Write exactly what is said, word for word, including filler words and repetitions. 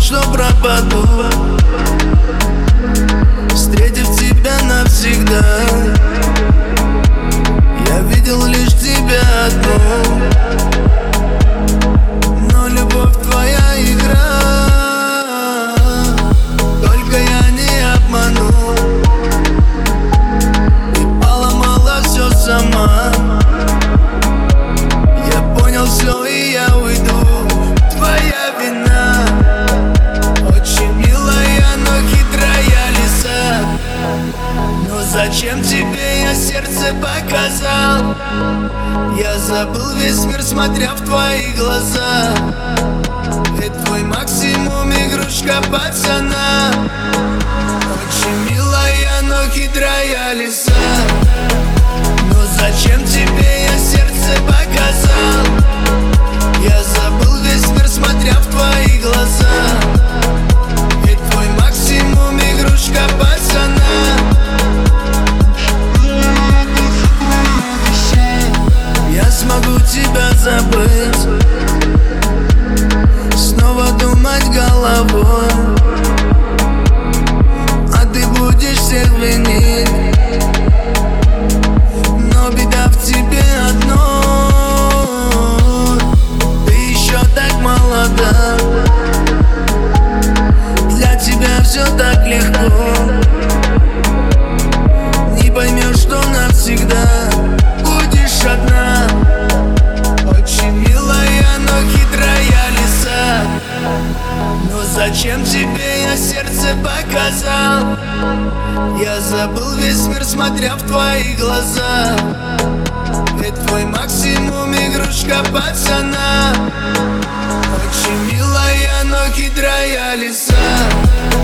что пропаду, встретив тебя навсегда. Я видел лишь тебя одну, но любовь твоя игра. Только я не обманул и поломала все сама. Я понял все и я уйду. Твоя вина очень милая, но хитрая лиса. Но зачем тебе я сердце показал? Я забыл весь мир, смотря в твои глаза. Ведь твой максимум игрушка пацана. Очень милая, но хитрая лиса. Но зачем тебе я сердце показал? Я забыл весь мир, смотря в твои глаза. Ведь твой максимум игрушка пацана. Я смогу тебя забыть, снова думать головой, а ты будешь всех винить. Но беда в тебе одной: ты еще так молода. Для тебя все так легко, не поймешь, что навсегда будешь одна. Очень милая, но хитрая лиса. Но зачем тебе я сердце показал? Я забыл весь мир, смотря в твои глаза. Ведь твой максимум игрушка пацана. Очень милая, но хитрая лиса.